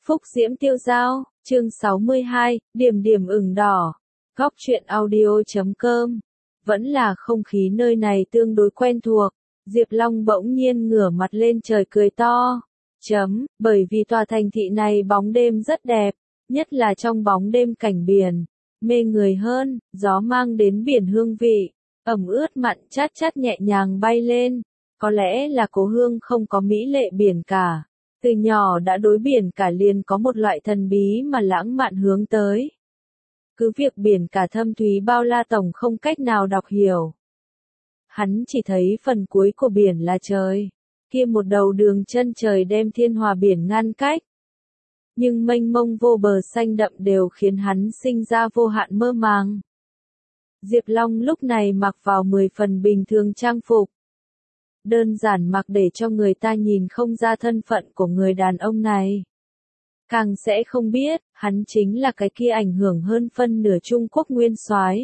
Phúc Diễm Tiêu Dao, chương 62, điểm điểm ửng đỏ. Góc truyện audio.com. Vẫn là không khí nơi này tương đối quen thuộc. Diệp Long bỗng nhiên ngửa mặt lên trời cười to. Bởi vì tòa thành thị này bóng đêm rất đẹp, nhất là trong bóng đêm cảnh biển. Mê người hơn, gió mang đến biển hương vị, ẩm ướt mặn chát chát nhẹ nhàng bay lên. Có lẽ là cố hương không có mỹ lệ biển cả. Từ nhỏ đã đối biển cả liền có một loại thần bí mà lãng mạn hướng tới. Cứ việc biển cả thâm thúy bao la tổng không cách nào đọc hiểu. Hắn chỉ thấy phần cuối của biển là trời, kia một đầu đường chân trời đem thiên hòa biển ngăn cách. Nhưng mênh mông vô bờ xanh đậm đều khiến hắn sinh ra vô hạn mơ màng. Diệp Long lúc này mặc vào 10 phần bình thường trang phục. Đơn giản mặc để cho người ta nhìn không ra thân phận của người đàn ông này. Càng sẽ không biết, hắn chính là cái kia ảnh hưởng hơn phân nửa Trung Quốc nguyên soái.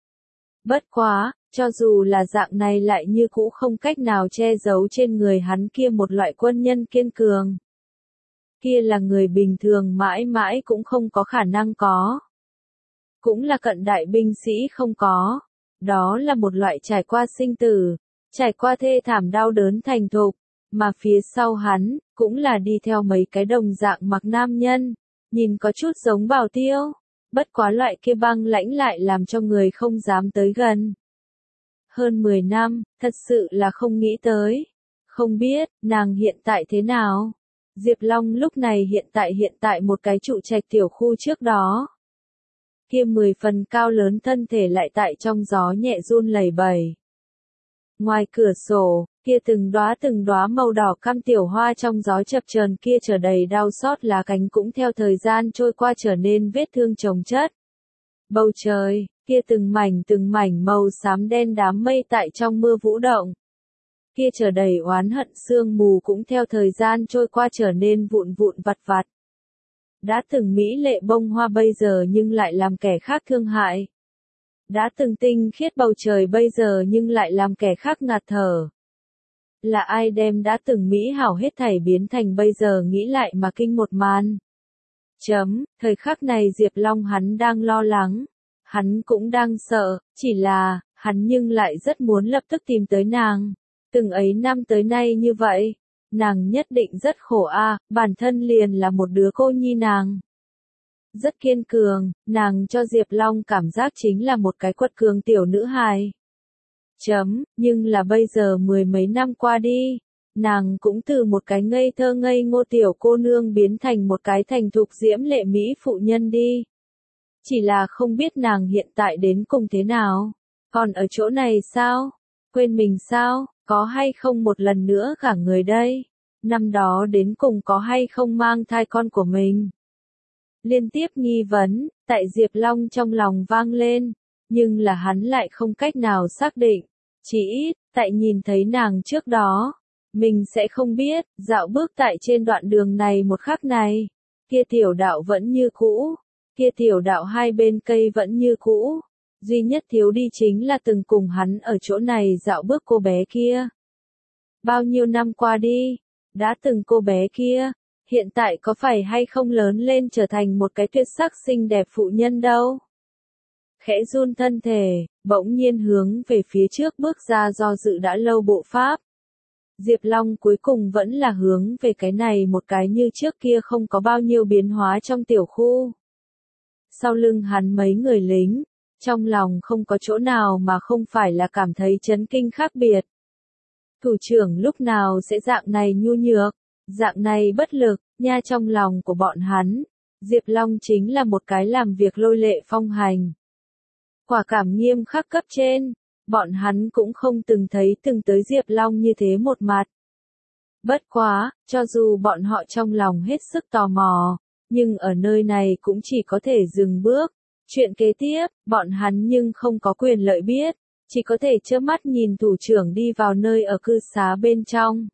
Bất quá, cho dù là dạng này lại như cũ không cách nào che giấu trên người hắn kia một loại quân nhân kiên cường. Kia là người bình thường mãi mãi cũng không có khả năng có. Cũng là cận đại binh sĩ không có. Đó là một loại trải qua sinh tử, trải qua thê thảm đau đớn thành thục, mà phía sau hắn, cũng là đi theo mấy cái đồng dạng mặc nam nhân, nhìn có chút giống Bảo Tiêu, bất quá loại kia băng lãnh lại làm cho người không dám tới gần. Hơn 10 năm, thật sự là không nghĩ tới. Không biết, nàng hiện tại thế nào? Diệp Long lúc này hiện tại một cái trụ trạch tiểu khu trước đó. Kia 10 phần cao lớn thân thể lại tại trong gió nhẹ run lẩy bẩy. Ngoài cửa sổ, kia từng đóa màu đỏ cam tiểu hoa trong gió chập chờn kia trở đầy đau xót lá cánh cũng theo thời gian trôi qua trở nên vết thương chồng chất. Bầu trời, kia từng mảnh màu xám đen đám mây tại trong mưa vũ động. Kia trở đầy oán hận sương mù cũng theo thời gian trôi qua trở nên vụn vặt vặt. Đã từng mỹ lệ bông hoa bây giờ nhưng lại làm kẻ khác thương hại. Đã từng tinh khiết bầu trời bây giờ nhưng lại làm kẻ khác ngạt thở. Là ai đem đã từng mỹ hảo hết thảy biến thành bây giờ nghĩ lại mà kinh một màn. Thời khắc này Diệp Long hắn đang lo lắng. Hắn cũng đang sợ, chỉ là, hắn nhưng lại rất muốn lập tức tìm tới nàng. Từng ấy năm tới nay như vậy, nàng nhất định rất khổ bản thân liền là một đứa cô nhi nàng. Rất kiên cường, nàng cho Diệp Long cảm giác chính là một cái quật cường tiểu nữ hài. Nhưng là bây giờ 10 mấy năm qua đi, nàng cũng từ một cái ngây thơ ngây ngô tiểu cô nương biến thành một cái thành thục diễm lệ mỹ phụ nhân đi. Chỉ là không biết nàng hiện tại đến cùng thế nào, còn ở chỗ này sao? Quên mình sao? Có hay không một lần nữa cả người đây? Năm đó đến cùng có hay không mang thai con của mình? Liên tiếp nghi vấn, tại Diệp Long trong lòng vang lên, nhưng là hắn lại không cách nào xác định. Chỉ ít, tại nhìn thấy nàng trước đó, mình sẽ không biết, dạo bước tại trên đoạn đường này một khắc này, kia tiểu đạo vẫn như cũ, kia tiểu đạo hai bên cây vẫn như cũ, duy nhất thiếu đi chính là từng cùng hắn ở chỗ này dạo bước cô bé kia. Bao nhiêu năm qua đi, đã từng cô bé kia, hiện tại có phải hay không lớn lên trở thành một cái tuyệt sắc xinh đẹp phụ nhân đâu. Khẽ run thân thể, bỗng nhiên hướng về phía trước bước ra do dự đã lâu bộ pháp. Diệp Long cuối cùng vẫn là hướng về cái này một cái như trước kia không có bao nhiêu biến hóa trong tiểu khu. Sau lưng hắn mấy người lính, trong lòng không có chỗ nào mà không phải là cảm thấy chấn kinh khác biệt. Thủ trưởng lúc nào sẽ dạng này nhu nhược, dạng này bất lực, nha trong lòng của bọn hắn. Diệp Long chính là một cái làm việc lôi lệ phong hành. Quả cảm nghiêm khắc cấp trên, bọn hắn cũng không từng tới Diệp Long như thế một mặt. Bất quá, cho dù bọn họ trong lòng hết sức tò mò, nhưng ở nơi này cũng chỉ có thể dừng bước. Chuyện kế tiếp, bọn hắn nhưng không có quyền lợi biết, chỉ có thể trơ mắt nhìn thủ trưởng đi vào nơi ở cư xá bên trong.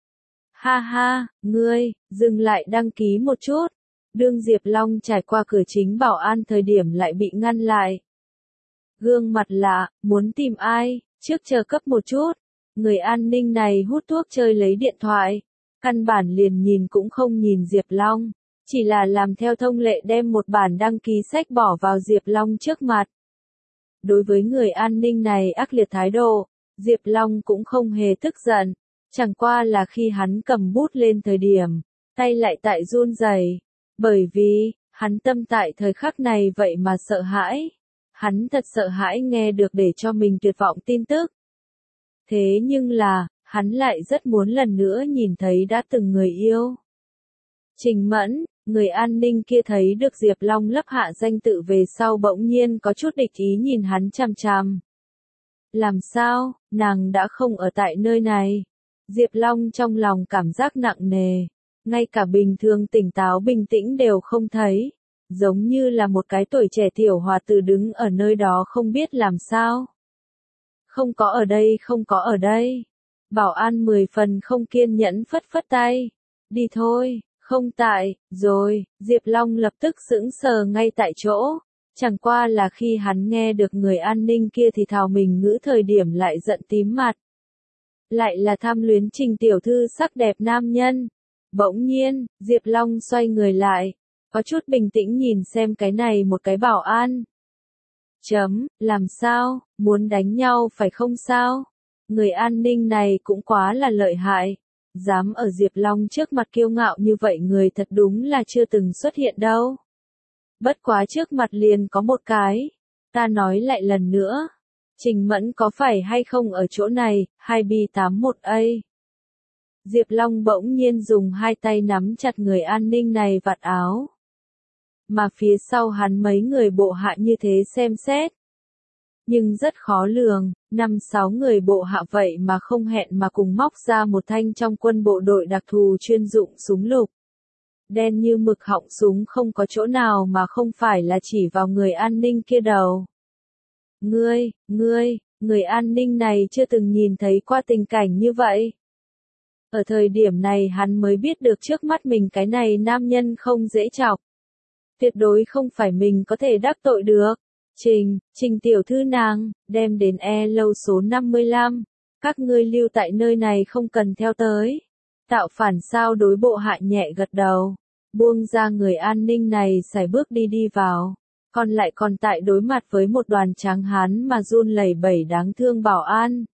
Ha ha, ngươi, dừng lại đăng ký một chút. Đương Diệp Long trải qua cửa chính bảo an thời điểm lại bị ngăn lại. Gương mặt lạ, muốn tìm ai, trước chờ cấp một chút. Người an ninh này hút thuốc chơi lấy điện thoại. Căn bản liền nhìn cũng không nhìn Diệp Long. chỉ là làm theo thông lệ đem một bản đăng ký sách bỏ vào Diệp Long trước mặt. Đối với người an ninh này ác liệt thái độ, Diệp Long cũng không hề tức giận, chẳng qua là khi hắn cầm bút lên thời điểm, tay lại tại run rẩy, bởi vì, hắn tâm tại thời khắc này vậy mà sợ hãi. Hắn thật sợ hãi nghe được để cho mình tuyệt vọng tin tức. Thế nhưng là, hắn lại rất muốn lần nữa nhìn thấy đã từng người yêu. Trình Mẫn, người an ninh kia thấy được Diệp Long lấp hạ danh tự về sau bỗng nhiên có chút địch ý nhìn hắn chằm chằm. Làm sao, nàng đã không ở tại nơi này. Diệp Long trong lòng cảm giác nặng nề, ngay cả bình thường tỉnh táo bình tĩnh đều không thấy, giống như là một cái tuổi trẻ tiểu hòa tử đứng ở nơi đó không biết làm sao. Không có ở đây, không có ở đây. Bảo an 10 phần không kiên nhẫn phất phất tay. Đi thôi, không tại, rồi, Diệp Long lập tức sững sờ ngay tại chỗ. Chẳng qua là khi hắn nghe được người an ninh kia thì thào mình ngữ thời điểm lại giận tím mặt. Lại là tham luyến Trình tiểu thư sắc đẹp nam nhân. Bỗng nhiên, Diệp Long xoay người lại, có chút bình tĩnh nhìn xem cái này một cái bảo an. Làm sao, muốn đánh nhau phải không sao? Người an ninh này cũng quá là lợi hại. Dám ở Diệp Long trước mặt kiêu ngạo như vậy người thật đúng là chưa từng xuất hiện đâu. Bất quá trước mặt liền có một cái. Ta nói lại lần nữa. Trình Mẫn có phải hay không ở chỗ này, 2B81A. Diệp Long bỗng nhiên dùng hai tay nắm chặt người an ninh này vạt áo. Mà phía sau hắn mấy người bộ hạ như thế xem xét. Nhưng rất khó lường, 5-6 người bộ hạ vậy mà không hẹn mà cùng móc ra một thanh trong quân bộ đội đặc thù chuyên dụng súng lục. Đen như mực họng súng không có chỗ nào mà không phải là chỉ vào người an ninh kia đầu. Người an ninh này chưa từng nhìn thấy qua tình cảnh như vậy. Ở thời điểm này hắn mới biết được trước mắt mình cái này nam nhân không dễ chọc. Tuyệt đối không phải mình có thể đắc tội được. Trình tiểu thư nàng, đem đến lâu số 55. Các ngươi lưu tại nơi này không cần theo tới. Tạo phản sao đối bộ hạ nhẹ gật đầu. Buông ra người an ninh này sải bước đi vào. Còn lại còn tại đối mặt với một đoàn tráng hán mà run lẩy bẩy đáng thương bảo an.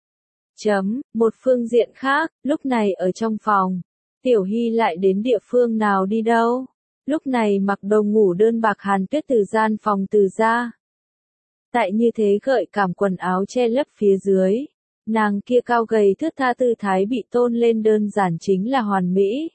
Một phương diện khác, lúc này ở trong phòng. Tiểu Hy lại đến địa phương nào đi đâu? Lúc này mặc đồ ngủ đơn bạc Hàn Tuyết từ gian phòng từ ra. Tại như thế gợi cảm quần áo che lấp phía dưới. Nàng kia cao gầy thướt tha tư thái bị tôn lên đơn giản chính là hoàn mỹ.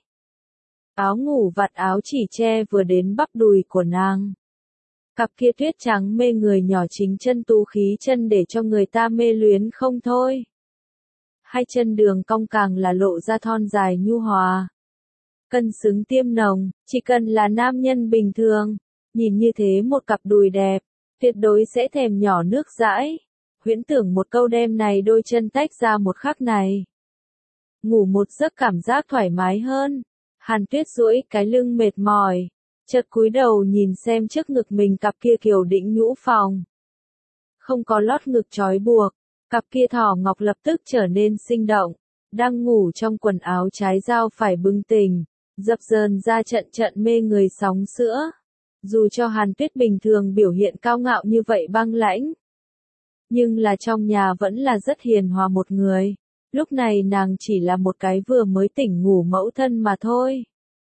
Áo ngủ vạt áo chỉ che vừa đến bắp đùi của nàng. Cặp kia tuyết trắng mê người nhỏ chính chân tú khí chân để cho người ta mê luyến không thôi. Hai chân đường cong càng là lộ ra thon dài nhu hòa. Cân xứng tiêm nồng, chỉ cần là nam nhân bình thường, nhìn như thế một cặp đùi đẹp, tuyệt đối sẽ thèm nhỏ nước dãi. Huyễn tưởng một câu đem này đôi chân tách ra một khắc này. Ngủ một giấc cảm giác thoải mái hơn. Hàn Tuyết duỗi cái lưng mệt mỏi, chợt cúi đầu nhìn xem trước ngực mình cặp kia kiều đĩnh nhũ phòng. Không có lót ngực trói buộc, cặp kia thỏ ngọc lập tức trở nên sinh động, đang ngủ trong quần áo trái dao phải bừng tỉnh, dập dờn ra trận mê người sóng sữa. Dù cho Hàn Tuyết bình thường biểu hiện cao ngạo như vậy băng lãnh, nhưng là trong nhà vẫn là rất hiền hòa một người. Lúc này nàng chỉ là một cái vừa mới tỉnh ngủ mẫu thân mà thôi.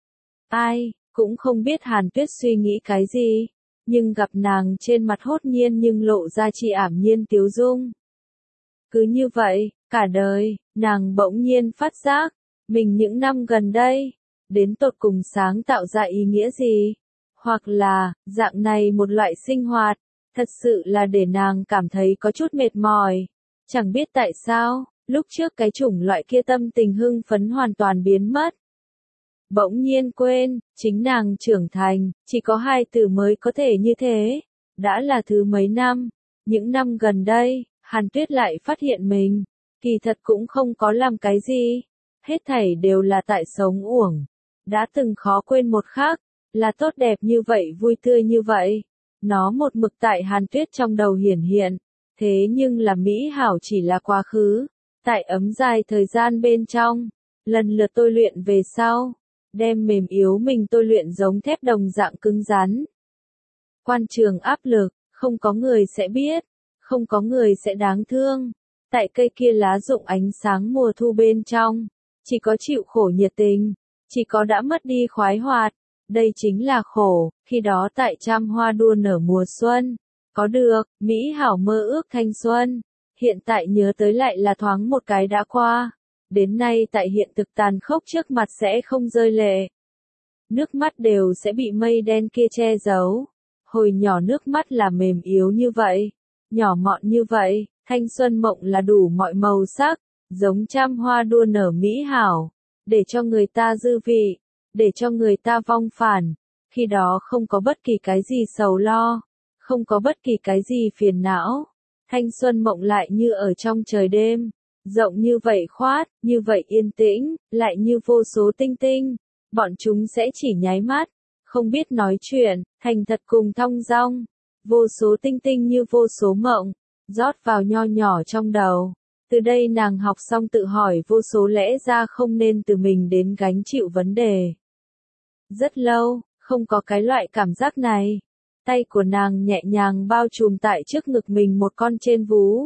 Ai, cũng không biết Hàn Tuyết suy nghĩ cái gì, nhưng gặp nàng trên mặt hốt nhiên nhưng lộ ra chi ảm nhiên tiếu dung. Cứ như vậy, cả đời, nàng bỗng nhiên phát giác, mình những năm gần đây, đến tột cùng sáng tạo ra ý nghĩa gì? Hoặc là, dạng này một loại sinh hoạt, thật sự là để nàng cảm thấy có chút mệt mỏi. Chẳng biết tại sao, lúc trước cái chủng loại kia tâm tình hưng phấn hoàn toàn biến mất. Bỗng nhiên quên, chính nàng trưởng thành, chỉ có 2 từ mới có thể như thế. Đã là thứ mấy năm, những năm gần đây, Hàn Tuyết lại phát hiện mình, kỳ thật cũng không có làm cái gì. Hết thảy đều là tại sống uổng. Đã từng khó quên một khắc, là tốt đẹp như vậy vui tươi như vậy. Nó một mực tại Hàn Tuyết trong đầu hiển hiện. Thế nhưng là mỹ hảo chỉ là quá khứ. Tại ấm dài thời gian bên trong, lần lượt tôi luyện về sau, đem mềm yếu mình tôi luyện giống thép đồng dạng cứng rắn. Quan trường áp lực, không có người sẽ biết, không có người sẽ đáng thương. Tại cây kia lá rụng ánh sáng mùa thu bên trong, chỉ có chịu khổ nhiệt tình, chỉ có đã mất đi khoái hoạt. Đây chính là khổ, khi đó tại trăm hoa đua nở mùa xuân, có được, mỹ hảo mơ ước thanh xuân. Hiện tại nhớ tới lại là thoáng một cái đã qua. Đến nay tại hiện thực tàn khốc trước mặt sẽ không rơi lệ. Nước mắt đều sẽ bị mây đen kia che giấu. Hồi nhỏ nước mắt là mềm yếu như vậy, nhỏ mọn như vậy, thanh xuân mộng là đủ mọi màu sắc, giống trăm hoa đua nở mỹ hảo, để cho người ta dư vị, để cho người ta vong phản. Khi đó không có bất kỳ cái gì sầu lo, không có bất kỳ cái gì phiền não. Thanh xuân mộng lại như ở trong trời đêm, rộng như vậy khoát, như vậy yên tĩnh, lại như vô số tinh tinh. Bọn chúng sẽ chỉ nháy mắt, không biết nói chuyện, thành thật cùng thong dong. Vô số tinh tinh như vô số mộng, rót vào nho nhỏ trong đầu. Từ đây nàng học xong tự hỏi vô số lẽ ra không nên từ mình đến gánh chịu vấn đề. Rất lâu, không có cái loại cảm giác này. Tay của nàng nhẹ nhàng bao trùm tại trước ngực mình một con trên vú.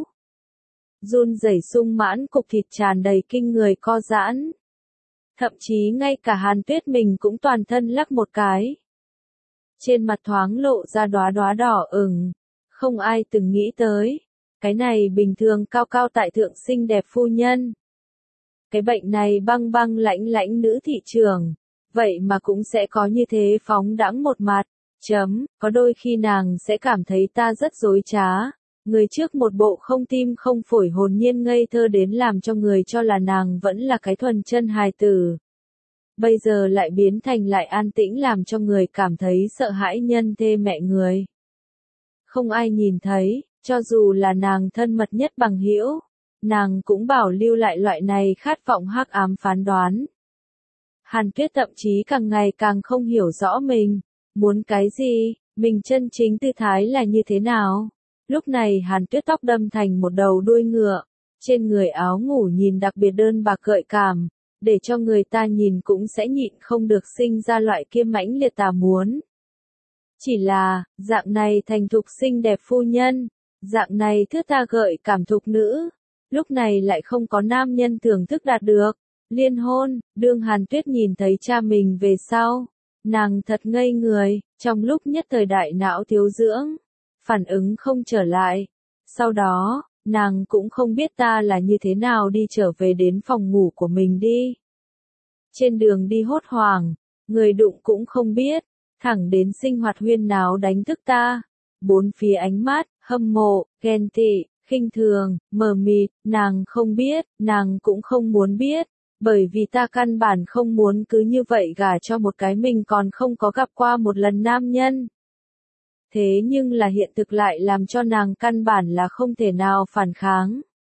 Run rẩy sung mãn cục thịt tràn đầy kinh người co giãn. Thậm chí ngay cả Hàn Tuyết mình cũng toàn thân lắc một cái. Trên mặt thoáng lộ ra đóa đóa đỏ ửng. Không ai từng nghĩ tới. Cái này bình thường cao cao tại thượng xinh đẹp phu nhân. Cái bệnh này băng băng lãnh lãnh nữ thị trường. Vậy mà cũng sẽ có như thế phóng đãng một mặt. Có đôi khi nàng sẽ cảm thấy ta rất dối trá. Người trước một bộ không tim không phổi hồn nhiên ngây thơ đến làm cho người cho là nàng vẫn là cái thuần chân hài tử. Bây giờ lại biến thành lại an tĩnh làm cho người cảm thấy sợ hãi nhân thê mẹ người. Không ai nhìn thấy, cho dù là nàng thân mật nhất bằng hữu, nàng cũng bảo lưu lại loại này khát vọng hắc ám phán đoán. Hàn Tuyết thậm chí càng ngày càng không hiểu rõ mình, muốn cái gì, mình chân chính tư thái là như thế nào. Lúc này Hàn Tuyết tóc đâm thành một đầu đuôi ngựa, trên người áo ngủ nhìn đặc biệt đơn bạc gợi cảm, để cho người ta nhìn cũng sẽ nhịn không được sinh ra loại kia mãnh liệt tà muốn. Chỉ là, dạng này thành thục xinh đẹp phu nhân, dạng này thướt tha gợi cảm thục nữ, lúc này lại không có nam nhân thưởng thức đạt được. Liên hôn, đương Hàn Tuyết nhìn thấy cha mình về sau, nàng thật ngây người, trong lúc nhất thời đại não thiếu dưỡng, phản ứng không trở lại. Sau đó, nàng cũng không biết ta là như thế nào đi trở về đến phòng ngủ của mình đi. Trên đường đi hốt hoảng, người đụng cũng không biết, thẳng đến sinh hoạt huyên náo đánh thức ta. Bốn phía ánh mắt, hâm mộ, ghen tị, khinh thường, mờ mịt, nàng không biết, nàng cũng không muốn biết. Bởi vì ta căn bản không muốn cứ như vậy gả cho một cái mình còn không có gặp qua một lần nam nhân. Thế nhưng là hiện thực lại làm cho nàng căn bản là không thể nào phản kháng.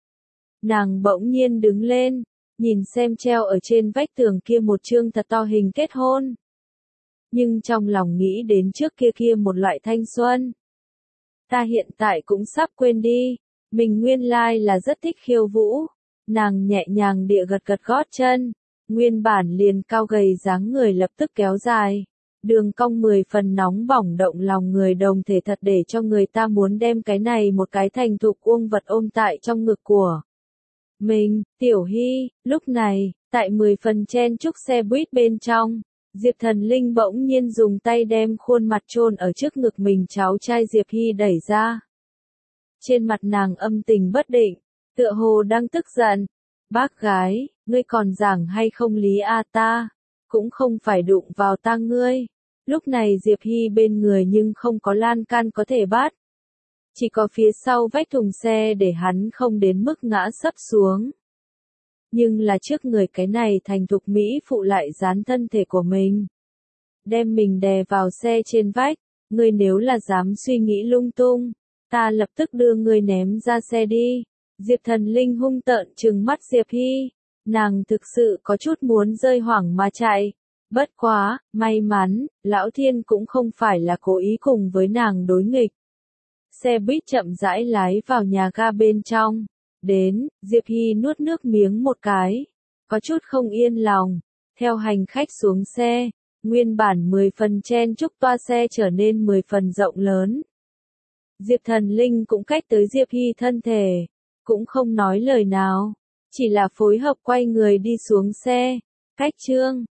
Nàng bỗng nhiên đứng lên, nhìn xem treo ở trên vách tường kia một chương thật to hình kết hôn. Nhưng trong lòng nghĩ đến trước kia kia một loại thanh xuân. Ta hiện tại cũng sắp quên đi, mình nguyên lai là rất thích khiêu vũ. Nàng nhẹ nhàng địa gật gật gót chân, nguyên bản liền cao gầy dáng người lập tức kéo dài, đường cong 10 phần nóng bỏng động lòng người đồng thể thật để cho người ta muốn đem cái này một cái thành thục uông vật ôm tại trong ngực của mình. Tiểu Hy, lúc này, tại 10 phần chen chúc xe buýt bên trong, Diệp Thần Linh bỗng nhiên dùng tay đem khuôn mặt chôn ở trước ngực mình cháu trai Diệp Hy đẩy ra. Trên mặt nàng âm tình bất định, tựa hồ đang tức giận. Bác gái, ngươi còn giảng hay không lý a ta, cũng không phải đụng vào ta ngươi. Lúc này Diệp Hy bên người nhưng không có lan can có thể bắt. Chỉ có phía sau vách thùng xe để hắn không đến mức ngã sấp xuống. Nhưng là trước người cái này thành thục mỹ phụ lại dán thân thể của mình. Đem mình đè vào xe trên vách, ngươi nếu là dám suy nghĩ lung tung, ta lập tức đưa ngươi ném ra xe đi. Diệp Thần Linh hung tợn trừng mắt Diệp Hy, nàng thực sự có chút muốn rơi hoảng mà chạy. Bất quá, may mắn, Lão Thiên cũng không phải là cố ý cùng với nàng đối nghịch. Xe buýt chậm rãi lái vào nhà ga bên trong. Đến, Diệp Hy nuốt nước miếng một cái, có chút không yên lòng. Theo hành khách xuống xe, nguyên bản 10 phần chen chúc toa xe trở nên 10 phần rộng lớn. Diệp Thần Linh cũng cách tới Diệp Hy thân thể, cũng không nói lời nào, chỉ là phối hợp quay người đi xuống xe. Cách Trương